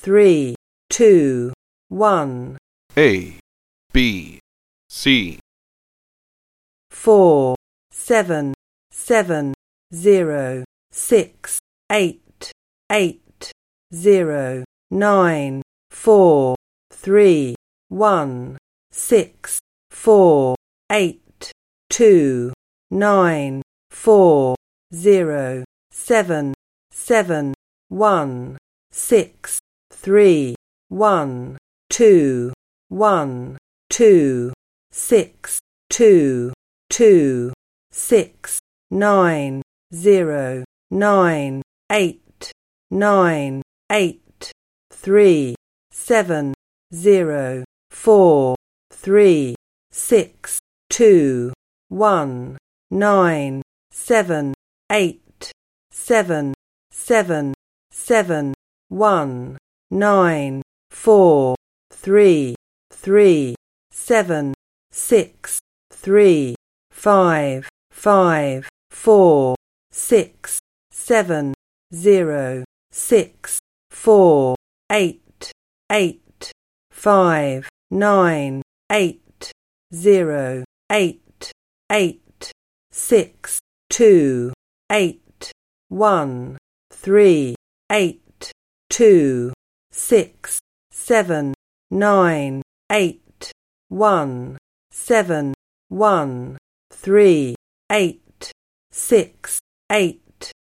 3, 2, 1. A, B, C. 4, 7, 7, 0, 6, 8, 8, 0, 9, 4, 3, 1, 6, 4, 8, 2, 9, 4, 0, 7, 7, 1, 6, 3, 1, 2, 1, 2, 6, 2, 2, 6, 9, 0, 9, 8, 9, 8, 3, 7, 0, 4, 3, 6, 2, 1, 9, 7, 8, 7, 7, 7, 1, 9, 4, 3, 3, 7, 6, 3, 5, 5, 4, 6, 7, 0, 6, 4, 8, 8, 5, 9, 8, 0, 8, 8, 6, 2, 8, 1, 3, 8, 2, 6, 7, 9, 8, 1, 7, 1, 3, 8, 6, 8,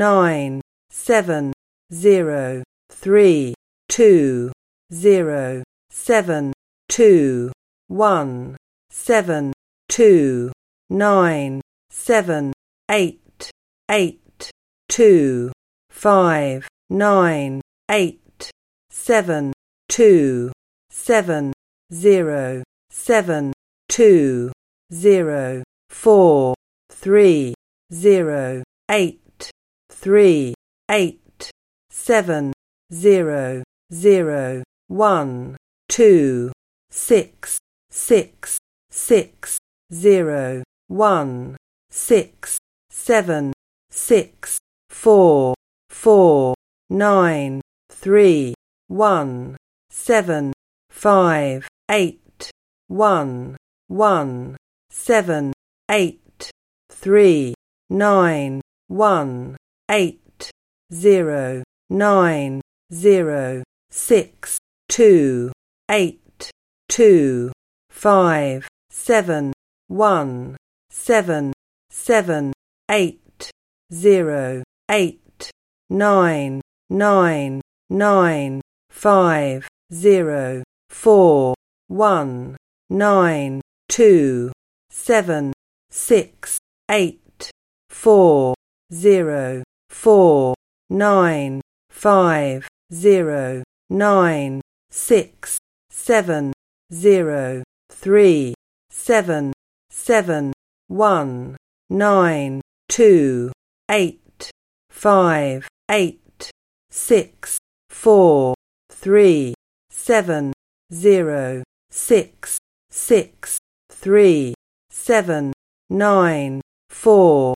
9, 7, 0, 3, 2, 0, 7, 2, 1, 7, 2, 9, 7, 8, 8, 2, 5, 9, 8, 7, 2, 7, 0, 7, 2, 0, 4, 3, 0, 8, 3, 8, 7, 0, 0, 1, 2, 6, 6, 6, 0, 1, 6, 7, 6, 4, 4, 9, 3, 1, 7, 5, 8, 1, 1, 7, 8, 3, 9, 1, 8, 0, 9, 0, 6, 2, 8, 2, 5, 7, 1, 7, 7, 8, 0, 8, 9, 9, 9, 5, 0, 4, 1, 9, 2, 7, 6, 8, 4, 0, 4, 9, 5, 0, 9, 6, 7, 0, 3, 7, 7, 1, 9, 2, 8, 5, 8, 6, 4, 3, 7, 0, 6, 6, 3, 7, 9, 4,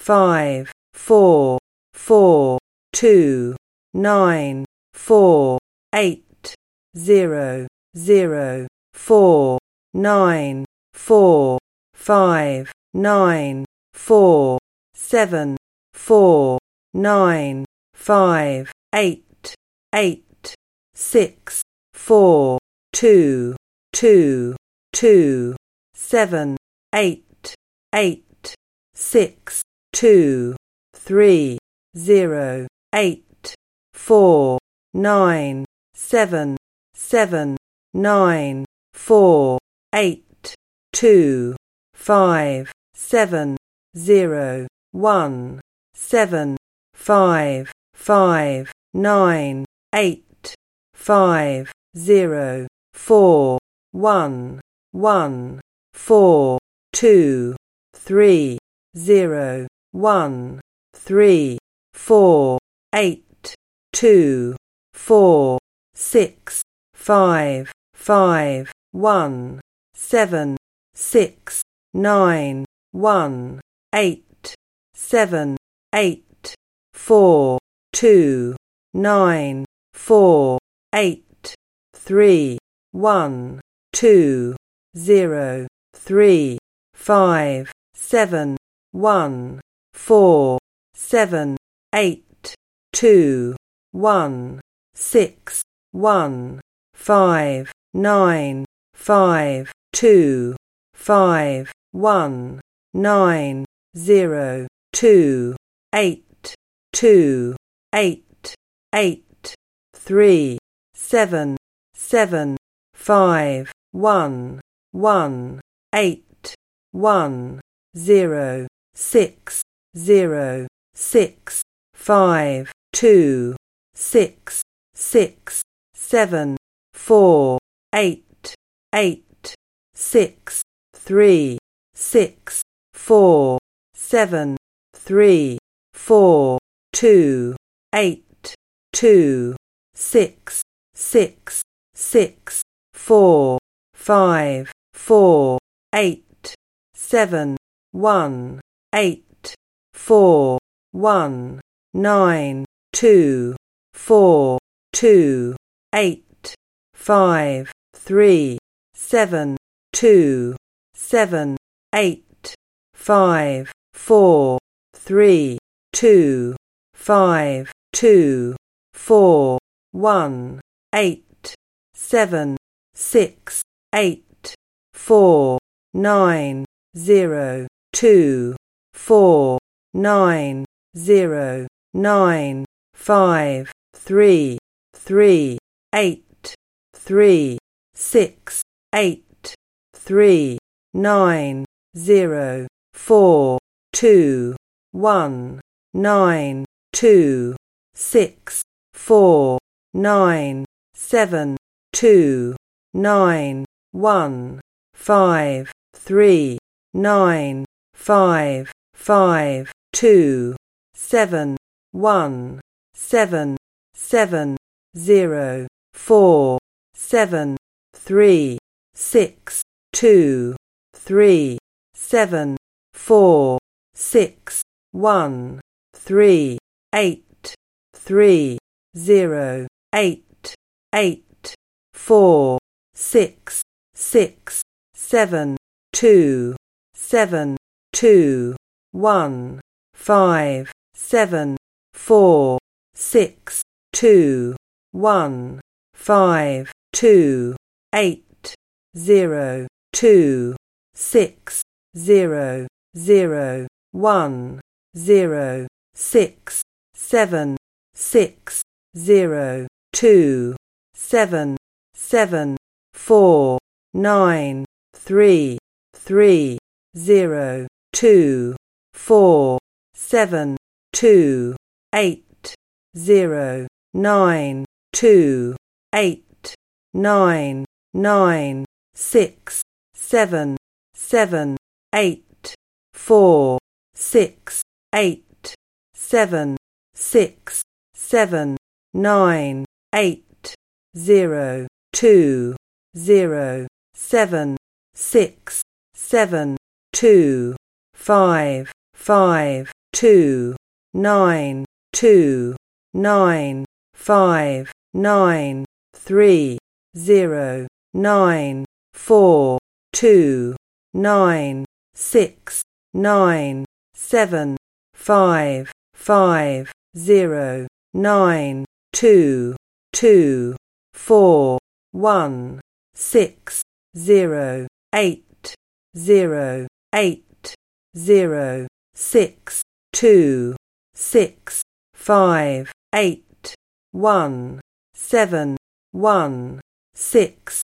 5, 4, 4, 2, 9, 4, 8, 0, 0, 4, 9, 4, 5, 9, 4, 7, 4, 9, 5, 8, 8, 6, 4, 2, 2, 2, 7, 8, 8, 6, 2, 3, 0, 8, 4, 9, 7, 7, 9, 4, 8, 2, 5, 7, 0, 1, 7, 5, 5, 9, 8, 5, 0, 4, 1, 1, 4, 2, 3, 0, 1, 3, 4, 8, 2, 4, 6, 5, 5, 1, 7, 6, 9, 1, 8, 7, 8, 4, 2, 9, 4, 8 3 1 2 0 3 5 7 1 4 7 8 2 1 6 1 5 9 5 2 5 1 9 0 2 8 2 8 8 3 7 7 5 1 1 8 1 0 6 0 6 5 2 6 6 7 4 8 8 6 3 6 4 7 3 4 2 8 2 6 6 6 4 5 4 8 7 1 8 4 1 9 2 4 2 8 5 3 7 2 7 8 5 4 3 2 5 2 4 1 8 7 6 8 4 9 0 2 4 9 0 9 5 3 3 8 3 6 8 3 9 0 4 2 1 9 2 6 4 9 7 2 9 1 5 3 9 5 5 2 7 1 7 7 0 4 7 3 6 2 3 7 4 6 1 3 8 3 0 8 8 4 6 6 7 2 7 2 1 5 7 4 6 2 1 5 2 8 0 2 6 0 0 1 0 6 7 6 0 2 7 7 4 9 3 3 0 2 4 7 2 8 0 9 2 8 9 9 6 7 7 8 4 6 8 7 6 7 9 8 0 2 0 7 6 7 2 5 5 2 9 2 9 5 9 3 0 9 4 2 9 6 9 7 5 5 0 9 2 2 4 1 6 0 8 0 8 0 6 2 6 5 8 1 7 1 6